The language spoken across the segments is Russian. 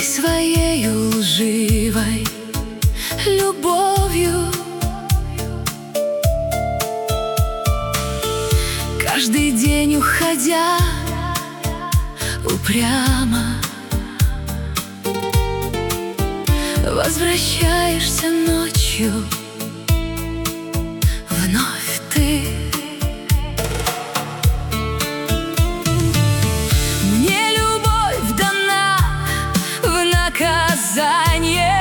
своею лживой любовью. Каждый день уходя упрямо возвращаешься ночью вновь ты. Мне любовь дана в наказание,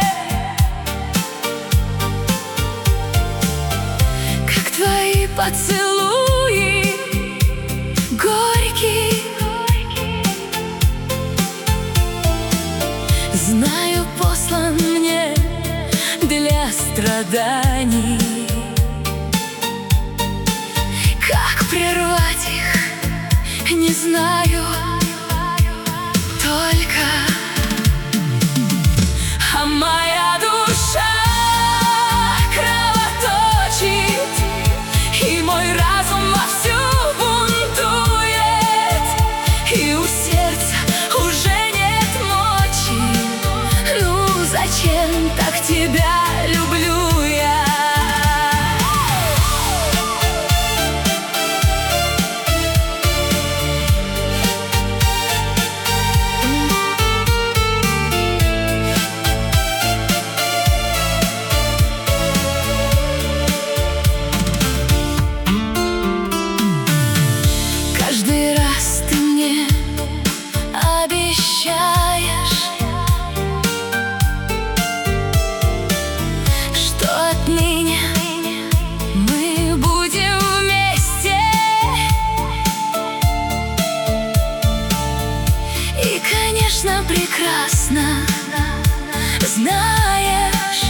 как твои поцелуи горькие. Знаю, послан мне для страданий. Как прервать их, не знаю, только моя душа кровоточит, и мой разум вовсю бунтует, и у сердца уже нет мочи. Ну зачем так тебя люблю я? Каждый раз ты мне обещаешь, что отныне мы будем вместе. И, конечно, прекрасно знаешь,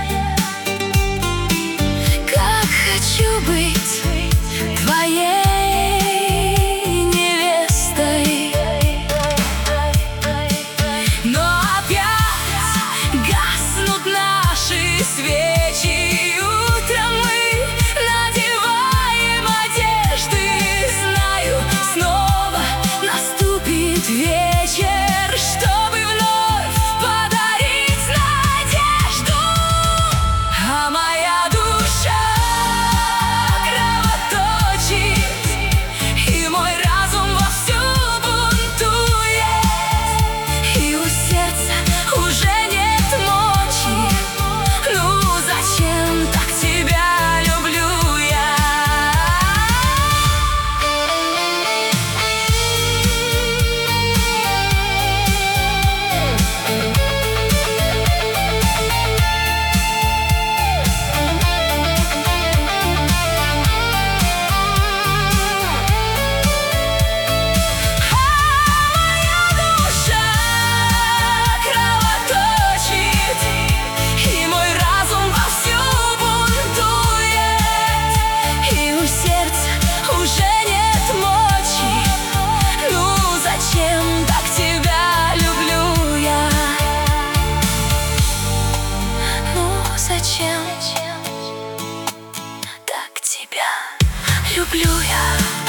как хочу быть твоей невестой. Но опять гаснут наши свечи, и утром мы надеваем одежды. Знаю, снова наступит вечер, чтобы вновь подарить надежду. А моя душа кровоточит, и мой разум вовсю бунтует, и у сердца уже нет мочи. Ну зачем так тебя люблю я? Моя душа кровоточит, и мой разум вовсю бунтует, и у сердца уже нет мочи. Ну зачем так тебя люблю я? Ну зачем так тебя люблю я?